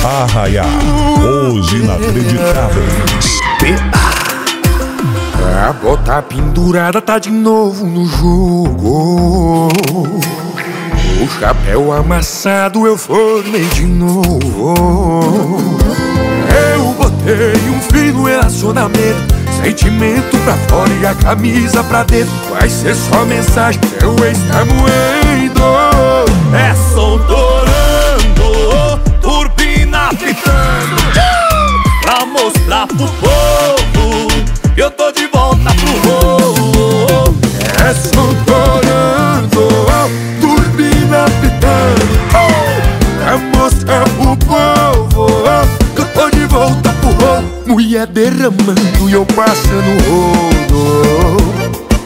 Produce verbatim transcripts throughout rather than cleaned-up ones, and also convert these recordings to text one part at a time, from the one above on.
Arraiá, os inacreditáveis. A bota pendurada tá de novo no jogo. O chapéu amassado eu formei de novo. Eu botei um fim no relacionamento, sentimento pra fora e a camisa pra dentro. Vai ser só mensagem, seu ex tá moendo. É som torando, turbina pitando, pra mostrar pro povo que eu tô de volta pro rolo. É som torando, turbina pitando, pra mostrar pro povo que eu tô de volta pro rolo. Mulher derramando e eu passando rolo.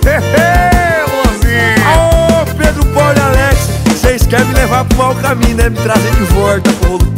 Ô, Pedro, Paulo e Alex, vocês querem me levar pro mau caminho, né? Me trazer de volta pro rolo.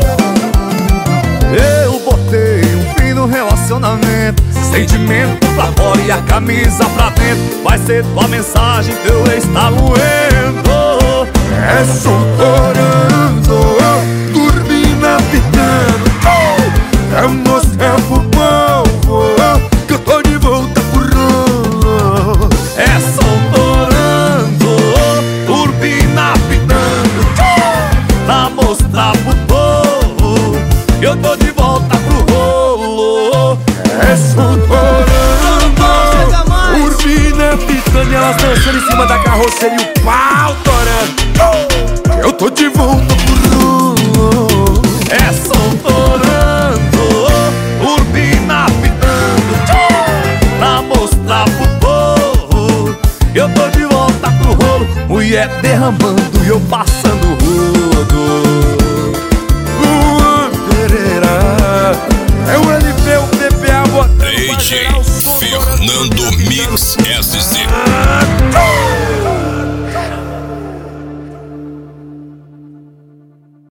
Eu botei um fim no relacionamento, sentimento pra fora e a camisa pra dentro. Vai ser tua mensagem, teu ex tá moendo. É som torando, turbina pitando, pra mostrar pro povo que eu tô de volta pro rolo. É som torando, turbina pitando, pra mostrar pro povo que eu tô de volta pro rolo. É som torando, turbina pitando e elas dançando em cima da carroceria e o pau torando. Eu tô de volta pro rolo. É som torando, turbina pitando, pra mostrar pro povo que eu tô de volta pro rolo. Mulher derramando e eu passando rodo. Luan Pereira, é o L P, o P P A botando D J Fernando Mix S C. Ah,